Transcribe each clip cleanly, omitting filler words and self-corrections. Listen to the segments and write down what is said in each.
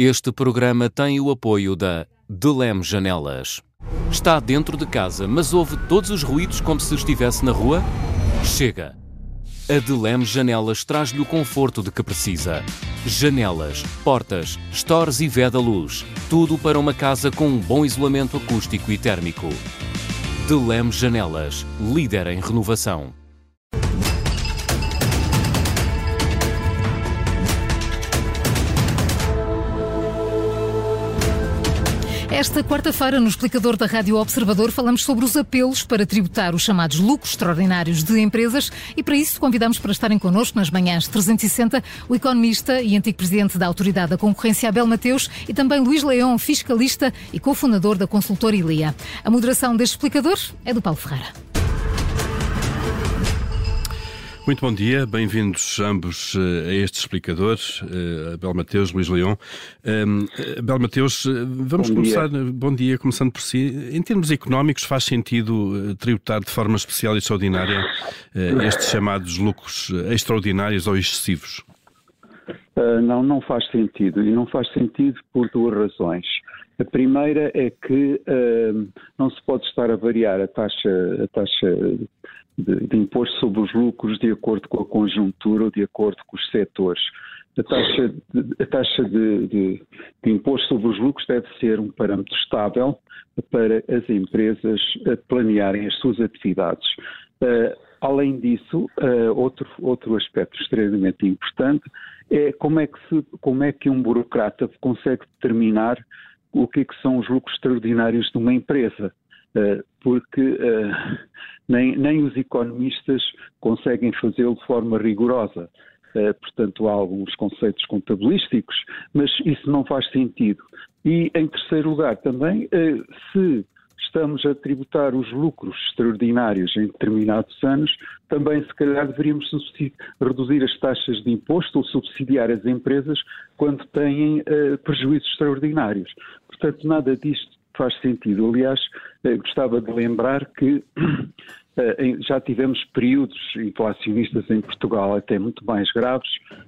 Este programa tem o apoio da Delem Janelas. Está dentro de casa, mas ouve todos os ruídos como se estivesse na rua? Chega! A Delem Janelas traz-lhe o conforto de que precisa. Janelas, portas, stores e veda-luz. Tudo para uma casa com um bom isolamento acústico e térmico. Delem Janelas, líder em renovação. Esta quarta-feira, no explicador da Rádio Observador, falamos sobre os apelos para tributar os chamados lucros extraordinários de empresas e, para isso, convidamos para estarem connosco nas manhãs 360 o economista e antigo presidente da Autoridade da Concorrência, Abel Mateus, e também Luís Leão, fiscalista e cofundador da consultora Ilia. A moderação deste explicador é do Paulo Ferreira. Muito bom dia, bem-vindos ambos a este explicador, Abel Mateus, Luís Leão. Abel Mateus, vamos começar, bom dia, começando por si. Em termos económicos, faz sentido tributar de forma especial e extraordinária estes chamados lucros extraordinários ou excessivos? Não faz sentido, e não faz sentido por duas razões. A primeira é que não se pode estar a variar a taxa de imposto sobre os lucros de acordo com a conjuntura ou de acordo com os setores. A taxa de imposto sobre os lucros deve ser um parâmetro estável para as empresas planearem as suas atividades. Além disso, outro aspecto extremamente importante é como é que um burocrata consegue determinar o que são os lucros extraordinários de uma empresa. Porque nem os economistas conseguem fazê-lo de forma rigorosa. Portanto, há alguns conceitos contabilísticos, mas isso não faz sentido. E, em terceiro lugar, também, se estamos a tributar os lucros extraordinários em determinados anos, também, se calhar, deveríamos reduzir as taxas de imposto ou subsidiar as empresas quando têm prejuízos extraordinários. Portanto, nada disto faz sentido. Aliás, gostava de lembrar que já tivemos períodos inflacionistas em Portugal até muito mais graves,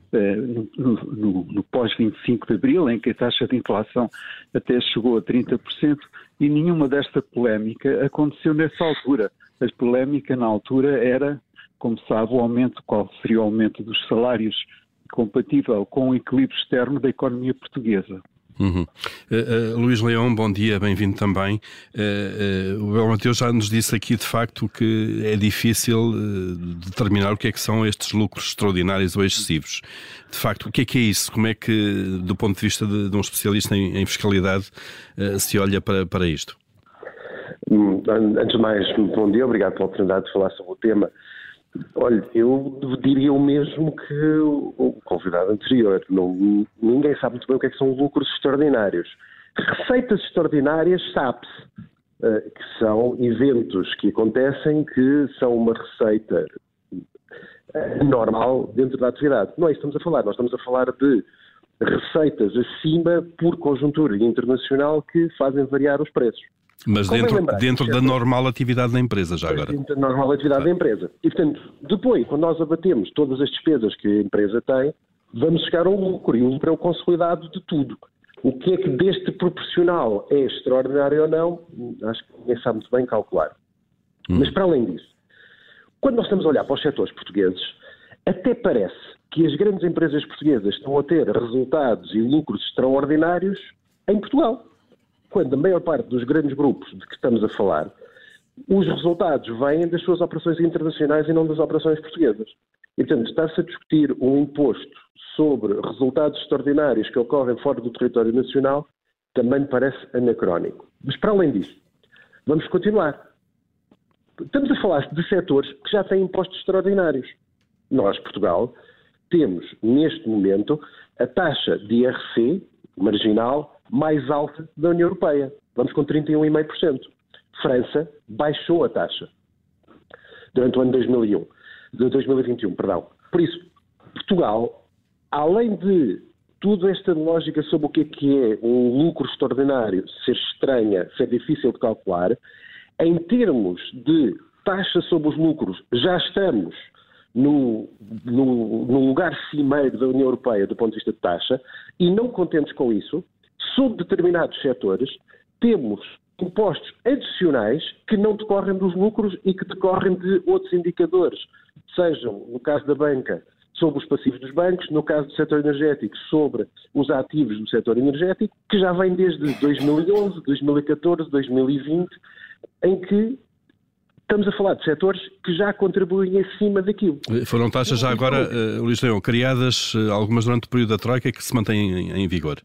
no pós-25 de Abril, em que a taxa de inflação até chegou a 30%, e nenhuma desta polémica aconteceu nessa altura. A polémica na altura era, como sabe, qual seria o aumento dos salários compatível com o equilíbrio externo da economia portuguesa. Luís Leão, bom dia, bem-vindo também. O Abel Mateus já nos disse aqui de facto que é difícil determinar o que é que são estes lucros extraordinários ou excessivos. De facto, o que é isso? Como é que, do ponto de vista de um especialista em fiscalidade, se olha para isto? Antes de mais, bom dia, obrigado pela oportunidade de falar sobre o tema. Olha, eu diria o mesmo que o convidado anterior. Ninguém sabe muito bem o que é que são lucros extraordinários. Receitas extraordinárias, sabe-se, que são eventos que acontecem que são uma receita normal dentro da atividade. Não é isso que estamos a falar. Nós estamos a falar de receitas acima por conjuntura internacional que fazem variar os preços. Mas dentro da normal atividade da empresa, já agora. Dentro da normal atividade da empresa. E, portanto, depois, quando nós abatemos todas as despesas que a empresa tem, vamos chegar ao lucro. E o lucro é o consolidado de tudo. O que é que deste proporcional é extraordinário ou não, acho que ninguém sabe muito bem calcular. Mas, para além disso, quando nós estamos a olhar para os setores portugueses, até parece que as grandes empresas portuguesas estão a ter resultados e lucros extraordinários em Portugal. Quando a maior parte dos grandes grupos de que estamos a falar, os resultados vêm das suas operações internacionais e não das operações portuguesas. E, portanto, está-se a discutir um imposto sobre resultados extraordinários que ocorrem fora do território nacional, também me parece anacrónico. Mas, para além disso, vamos continuar. Estamos a falar de setores que já têm impostos extraordinários. Nós, Portugal, temos, neste momento, a taxa de IRC marginal mais alta da União Europeia. Vamos com 31,5%. França baixou a taxa durante o ano 2021. Por isso, Portugal, além de toda esta lógica sobre o que é um lucro extraordinário ser estranha, ser difícil de calcular, em termos de taxa sobre os lucros, já estamos no lugar cimeiro da União Europeia do ponto de vista de taxa, e não contentes com isso, sob determinados setores, temos impostos adicionais que não decorrem dos lucros e que decorrem de outros indicadores, sejam, no caso da banca, sobre os passivos dos bancos, no caso do setor energético, sobre os ativos do setor energético, que já vem desde 2011, 2014, 2020, em que estamos a falar de setores que já contribuem acima daquilo. Foram taxas já agora, Luís Leão, criadas algumas durante o período da Troika que se mantêm em vigor?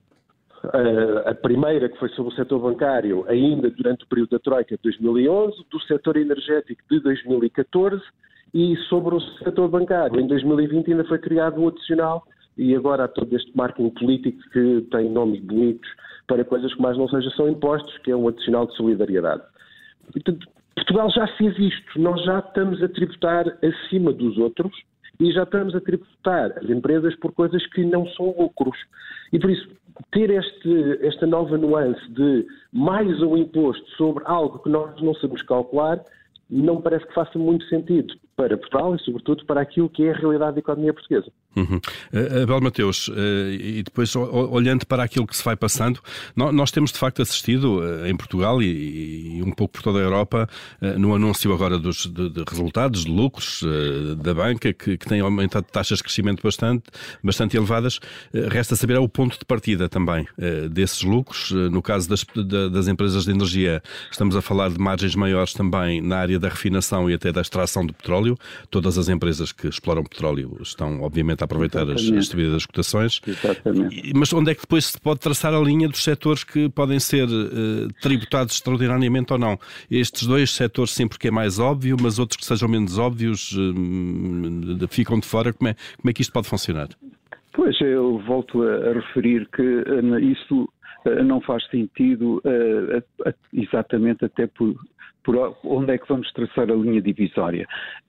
A primeira, que foi sobre o setor bancário, ainda durante o período da Troika de 2011, do setor energético de 2014 e sobre o setor bancário. Em 2020 ainda foi criado um adicional e agora há todo este marketing político que tem nomes bonitos para coisas que mais não sejam são impostos, que é um adicional de solidariedade. Portanto, Portugal já fez isto, nós já estamos a tributar acima dos outros e já estamos a tributar as empresas por coisas que não são lucros. E por isso, ter esta nova nuance de mais um imposto sobre algo que nós não sabemos calcular, não parece que faça muito sentido para Portugal e, sobretudo, para aquilo que é a realidade da economia portuguesa. Abel Mateus, e depois olhando para aquilo que se vai passando, nós temos de facto assistido em Portugal e um pouco por toda a Europa no anúncio agora de resultados, de lucros da banca, que tem aumentado taxas de crescimento bastante elevadas. Resta saber o ponto de partida também desses lucros. No caso das empresas de energia, estamos a falar de margens maiores também na área da refinação e até da extração de petróleo. Todas as empresas que exploram petróleo estão, obviamente, a aproveitar as subidas das cotações. Exatamente. Mas onde é que depois se pode traçar a linha dos setores que podem ser tributados extraordinariamente ou não? Estes dois setores sempre que é mais óbvio, mas outros que sejam menos óbvios ficam de fora. Como é que isto pode funcionar? Pois, eu volto a referir que isso não faz sentido exatamente até por onde é que vamos traçar a linha divisória.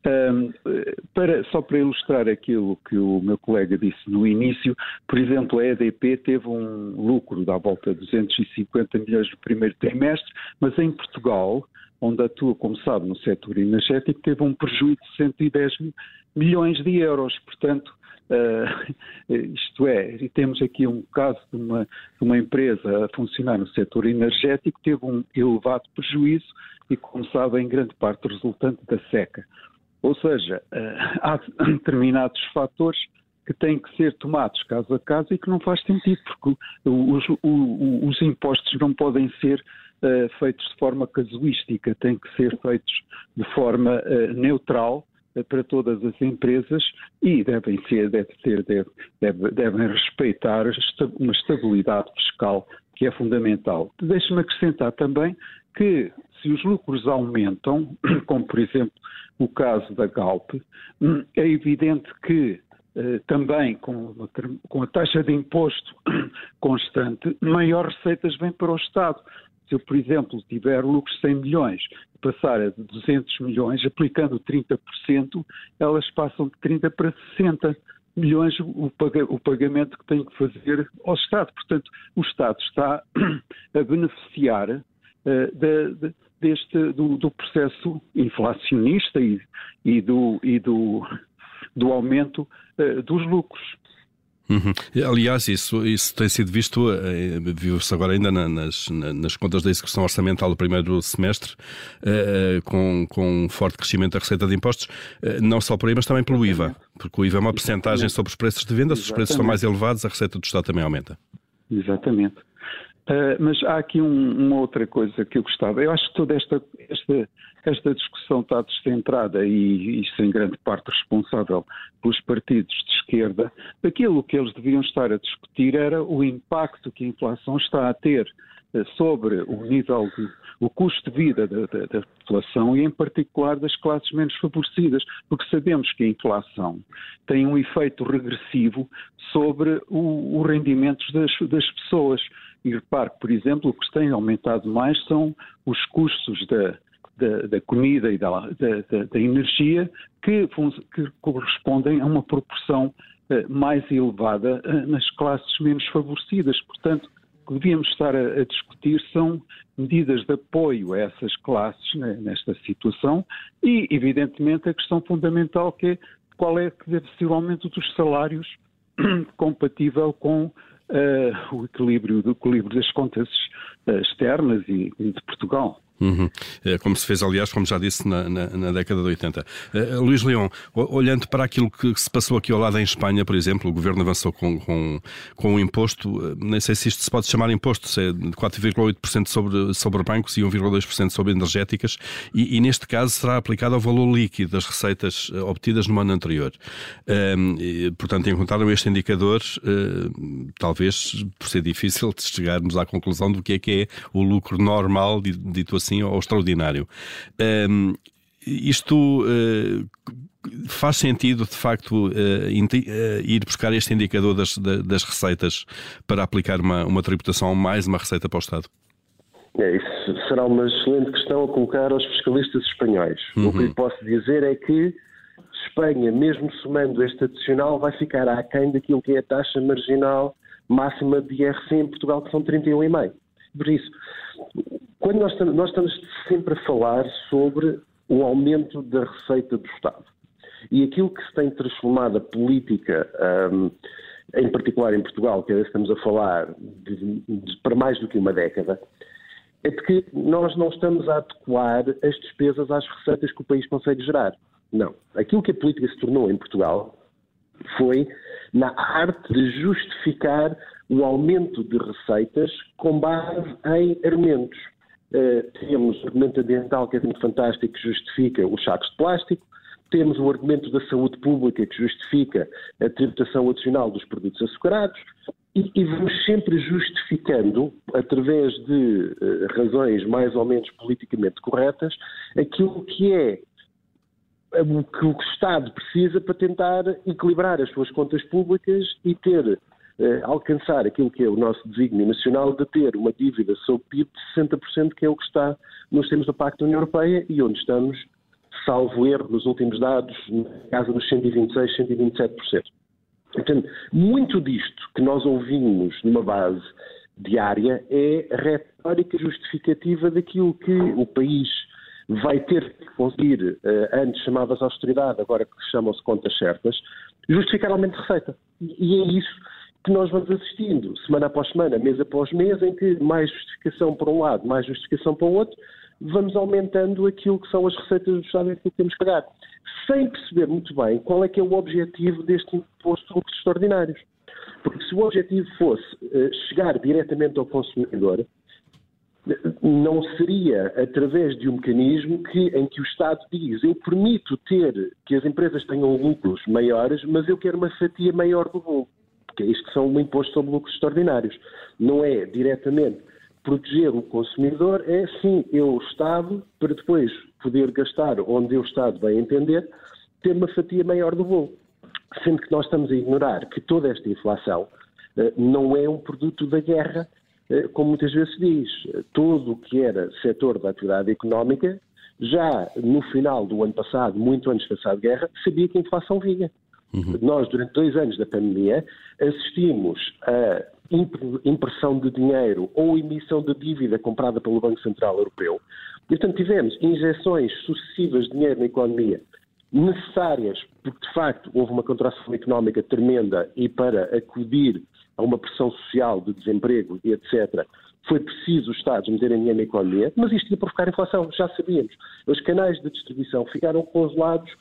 Só para ilustrar aquilo que o meu colega disse no início, por exemplo, a EDP teve um lucro da volta de 250 milhões no primeiro trimestre, mas em Portugal, onde atua, como sabe, no setor energético, teve um prejuízo de 110 milhões de euros. Portanto, isto é, temos aqui um caso de uma empresa a funcionar no setor energético, teve um elevado prejuízo e, como sabem, em grande parte resultante da seca. Ou seja, há determinados fatores que têm que ser tomados caso a caso e que não faz sentido, porque os impostos não podem ser feitos de forma casuística, têm que ser feitos de forma neutral para todas as empresas e devem respeitar uma estabilidade fiscal que é fundamental. Deixe-me acrescentar também que se os lucros aumentam, como por exemplo o caso da Galp, é evidente que também com a taxa de imposto constante, maiores receitas vêm para o Estado. Se eu, por exemplo, tiver lucros de 100 milhões e passar a 200 milhões, aplicando 30%, elas passam de 30 para 60 milhões o pagamento que tem que fazer ao Estado. Portanto, o Estado está a beneficiar do processo inflacionista e do aumento dos lucros. Aliás, isso tem sido viu-se agora ainda nas contas da execução orçamental do primeiro semestre, com um forte crescimento da receita de impostos, não só por aí, mas também pelo IVA, porque o IVA é uma percentagem sobre os preços de venda. Se os preços são mais elevados, a receita do Estado também aumenta. Exatamente. Mas há aqui uma outra coisa que eu gostava. Eu acho que toda esta discussão está descentrada e isso em grande parte responsável pelos partidos de esquerda. Aquilo que eles deviam estar a discutir era o impacto que a inflação está a ter sobre o custo de vida da população e, em particular, das classes menos favorecidas, porque sabemos que a inflação tem um efeito regressivo sobre os rendimentos das pessoas. E repare que, por exemplo, o que tem aumentado mais são os custos da comida e da energia que correspondem a uma proporção mais elevada nas classes menos favorecidas. Portanto, o que devíamos estar a discutir são medidas de apoio a essas classes nesta situação e, evidentemente, a questão fundamental que é qual é que deve ser o aumento dos salários compatível com o equilíbrio das contas externas e de Portugal. Como se fez, aliás, como já disse, na década de 80. Luís Leão, olhando para aquilo que se passou aqui ao lado em Espanha, por exemplo, o Governo avançou com um imposto, nem sei se isto se pode chamar imposto, se é de 4,8% sobre bancos e 1,2% sobre energéticas, e neste caso será aplicado ao valor líquido das receitas obtidas no ano anterior. Portanto, encontraram este indicador, talvez por ser difícil de chegarmos à conclusão do que é o lucro normal, dito assim, ou extraordinário. Isto faz sentido, de facto, ir buscar este indicador das receitas para aplicar uma tributação, mais uma receita para o Estado? Isso será uma excelente questão a colocar aos fiscalistas espanhóis. O que lhe posso dizer é que Espanha, mesmo somando este adicional, vai ficar aquém daquilo que é a taxa marginal máxima de IRC em Portugal, que são 31,5%. Por isso, quando nós estamos sempre a falar sobre o aumento da receita do Estado e aquilo que se tem transformado a política, em particular em Portugal, que estamos a falar para mais do que uma década, é de que nós não estamos a adequar as despesas às receitas que o país consegue gerar. Não. Aquilo que a política se tornou em Portugal foi na arte de justificar o aumento de receitas com base em argumentos. Temos o argumento ambiental, que é muito fantástico, que justifica os sacos de plástico. Temos o argumento da saúde pública, que justifica a tributação adicional dos produtos açucarados. E vamos sempre justificando, através de razões mais ou menos politicamente corretas, aquilo que é o que o Estado precisa para tentar equilibrar as suas contas públicas e alcançar aquilo que é o nosso desígnio nacional de ter uma dívida sobre PIB de 60%, que é o que está nos termos do Pacto da União Europeia e onde estamos, salvo erro, nos últimos dados, na casa dos 126%, 127%. Portanto, muito disto que nós ouvimos numa base diária é a retórica justificativa daquilo que o país vai ter que conseguir, antes chamava-se austeridade, agora que chamam-se contas certas, justificar aumento de receita. E é isso que nós vamos assistindo, semana após semana, mês após mês, em que mais justificação para um lado, mais justificação para o outro, vamos aumentando aquilo que são as receitas do Estado e aquilo que temos que pagar, sem perceber muito bem qual é que é o objetivo deste imposto de lucros extraordinários. Porque se o objetivo fosse chegar diretamente ao consumidor, não seria através de um mecanismo em que o Estado diz: eu permito que as empresas tenham lucros maiores, mas eu quero uma fatia maior do bolo. Porque é isto que são um imposto sobre lucros extraordinários. Não é diretamente proteger o consumidor, é sim, eu, Estado, para depois poder gastar onde eu, Estado, bem entender, ter uma fatia maior do bolo. Sendo que nós estamos a ignorar que toda esta inflação não é um produto da guerra, como muitas vezes se diz. Todo o que era setor da atividade económica, já no final do ano passado, muito antes da guerra, sabia que a inflação vinha. Nós, durante 2 anos da pandemia, assistimos a impressão de dinheiro ou emissão de dívida comprada pelo Banco Central Europeu. E, portanto, tivemos injeções sucessivas de dinheiro na economia necessárias, porque, de facto, houve uma contração económica tremenda e para acudir a uma pressão social de desemprego e etc., foi preciso os Estados meterem dinheiro na economia, mas isto ia provocar inflação, já sabíamos. Os canais de distribuição ficaram congelados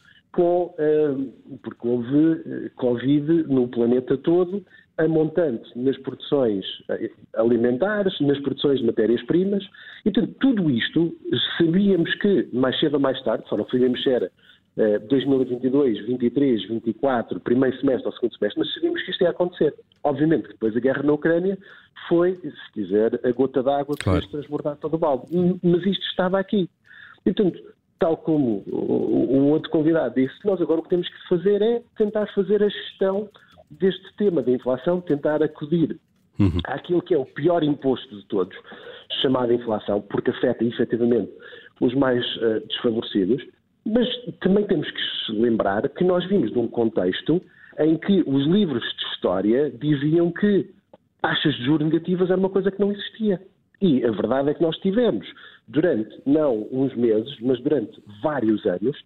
porque houve Covid no planeta todo, a montante nas produções alimentares, nas produções de matérias-primas, e portanto, tudo isto sabíamos que, mais cedo ou mais tarde, só não sabíamos se era 2022, 23, 24, primeiro semestre ou segundo semestre, mas sabíamos que isto ia acontecer. Obviamente que depois a guerra na Ucrânia foi, se quiser, a gota d'água que fez transbordar todo o balde. Mas isto estava aqui. E, portanto, tal como o outro convidado disse, nós agora o que temos que fazer é tentar fazer a gestão deste tema da inflação, tentar acudir àquilo que é o pior imposto de todos, chamado inflação, porque afeta efetivamente os mais desfavorecidos, mas também temos que lembrar que nós vimos de um contexto em que os livros de história diziam que taxas de juros negativas era uma coisa que não existia. E a verdade é que nós tivemos, durante não uns meses, mas durante vários anos,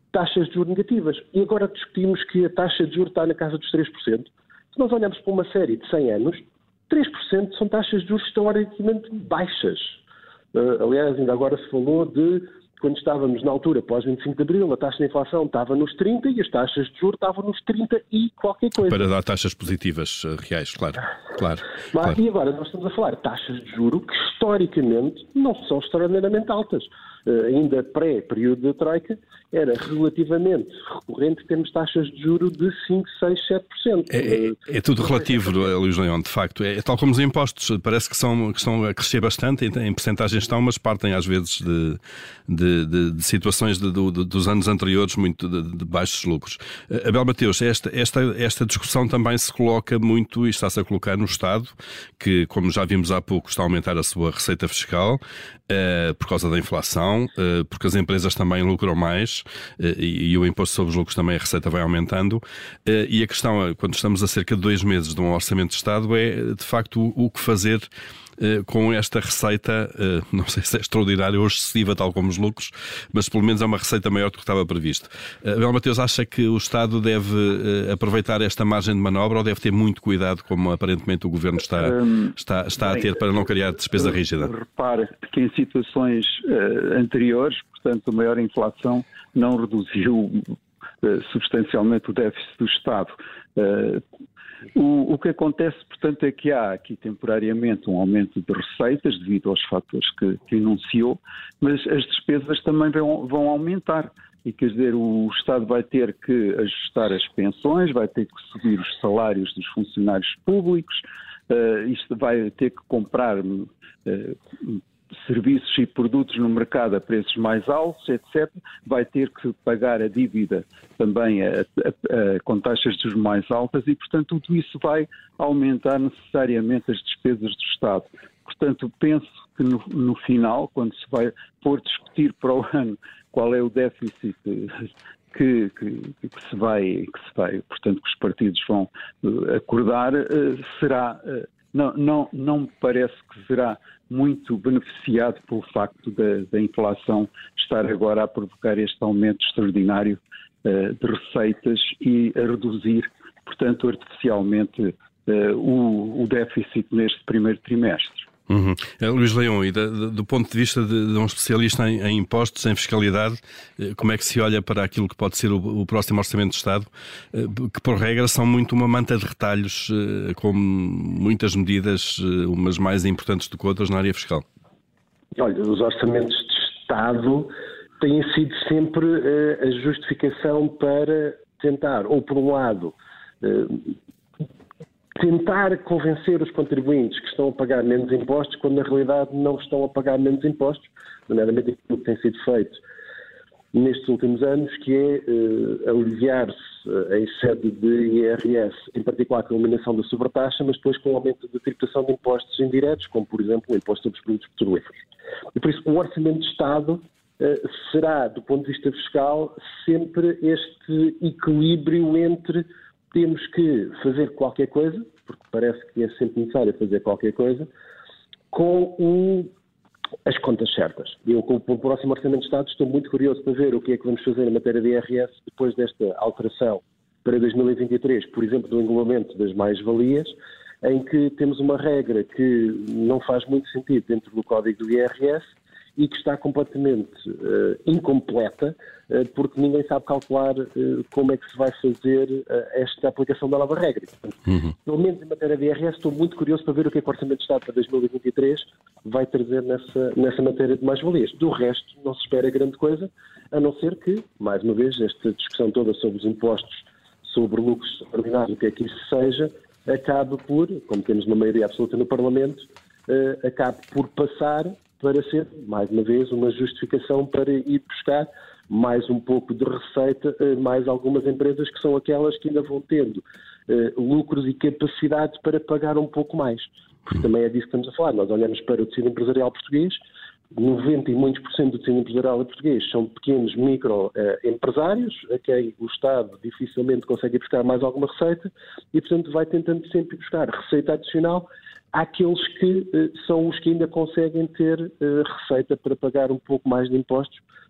taxas de juros negativas. E agora discutimos que a taxa de juros está na casa dos 3%. Se nós olharmos para uma série de 100 anos, 3% são taxas de juros historicamente baixas. Aliás, ainda agora se falou de, quando estávamos na altura, pós 25 de Abril, a taxa de inflação estava nos 30 e as taxas de juros estavam nos 30 e qualquer coisa. Para dar taxas positivas reais, claro. E agora nós estamos a falar de taxas de juros que historicamente não são extraordinariamente altas. Ainda pré-período da Troika, era relativamente recorrente termos taxas de juros de 5, 6, 7%. É tudo relativo, Luís Leão, de facto. É tal como os impostos, parece que estão a crescer bastante, em percentagens estão, mas partem às vezes de situações dos anos anteriores muito de baixos lucros. Abel Mateus, esta discussão também se coloca muito e está-se a colocar no Estado, que, como já vimos há pouco, está a aumentar a sua receita fiscal por causa da inflação, porque as empresas também lucram mais e o imposto sobre os lucros também, a receita vai aumentando. E a questão, quando estamos a cerca de 2 meses de um orçamento de Estado, é de facto o que fazer com esta receita, não sei se é extraordinária ou excessiva, tal como os lucros, mas pelo menos é uma receita maior do que estava previsto. Abel Mateus, acha que o Estado deve aproveitar esta margem de manobra ou deve ter muito cuidado, como aparentemente o Governo está a ter, para não criar despesa rígida? Repare que em situações anteriores, portanto, a maior inflação não reduziu substancialmente o déficit do Estado. O que acontece, portanto, é que há aqui temporariamente um aumento de receitas devido aos fatores que enunciou, mas as despesas também vão aumentar. E quer dizer, o Estado vai ter que ajustar as pensões, vai ter que subir os salários dos funcionários públicos, isto vai ter que comprar serviços e produtos no mercado a preços mais altos, etc. Vai ter que pagar a dívida também com taxas de juros mais altas e, portanto, tudo isso vai aumentar necessariamente as despesas do Estado. Portanto, penso que no final, quando se vai for discutir para o ano qual é o déficit que se vai, portanto, que os partidos vão acordar, será... Não me parece que será muito beneficiado pelo facto da inflação estar agora a provocar este aumento extraordinário de receitas e a reduzir, portanto, artificialmente o déficit neste primeiro trimestre. Luís Leão, e do ponto de vista de um especialista em impostos, em fiscalidade, como é que se olha para aquilo que pode ser o próximo Orçamento de Estado, que por regra são muito uma manta de retalhos, com muitas medidas, umas mais importantes do que outras na área fiscal? Olha, os orçamentos de Estado têm sido sempre a justificação para tentar, ou por um lado, tentar convencer os contribuintes que estão a pagar menos impostos, quando na realidade não estão a pagar menos impostos, nomeadamente aquilo que tem sido feito nestes últimos anos, que é aliviar-se em sede de IRS, em particular com a eliminação da sobretaxa, mas depois com o aumento da tributação de impostos indiretos, como por exemplo o imposto sobre os produtos petrolíferos. E por isso o Orçamento de Estado será, do ponto de vista fiscal, sempre este equilíbrio entre temos que fazer qualquer coisa, porque parece que é sempre necessário fazer qualquer coisa, com as contas certas. Eu, com o próximo Orçamento de Estado, estou muito curioso para ver o que é que vamos fazer em matéria de IRS depois desta alteração para 2023, por exemplo, do englobamento das mais-valias, em que temos uma regra que não faz muito sentido dentro do Código do IRS e que está completamente incompleta, porque ninguém sabe calcular como é que se vai fazer esta aplicação da nova regra. Portanto, pelo menos em matéria de IRS, estou muito curioso para ver o que é que o Orçamento de Estado para 2023 vai trazer nessa matéria de mais-valias. Do resto, não se espera grande coisa, a não ser que, mais uma vez, esta discussão toda sobre os impostos, sobre lucros extraordinários, o que é que isso seja, acabe por, como temos uma maioria absoluta no Parlamento, acabe por passar para ser, mais uma vez, uma justificação para ir buscar mais um pouco de receita, mais algumas empresas que são aquelas que ainda vão tendo lucros e capacidade para pagar um pouco mais. Porque também é disso que estamos a falar. Nós olhamos para o tecido empresarial português, 90 e muitos por cento do tecido empresarial português são pequenos microempresários, a quem o Estado dificilmente consegue ir buscar mais alguma receita e, portanto, vai tentando sempre buscar receita adicional àqueles que são os que ainda conseguem ter receita para pagar um pouco mais de impostos,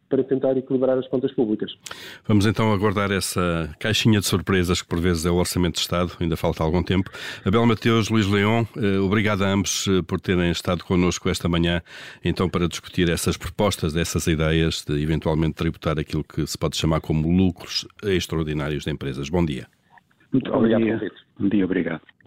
para tentar equilibrar as contas públicas. Vamos então aguardar essa caixinha de surpresas que por vezes é o Orçamento de Estado, ainda falta algum tempo. Abel Mateus, Luís Leão, obrigado a ambos por terem estado connosco esta manhã, então para discutir essas propostas, essas ideias de eventualmente tributar aquilo que se pode chamar como lucros extraordinários de empresas. Bom dia. Muito obrigado. Bom dia, obrigado.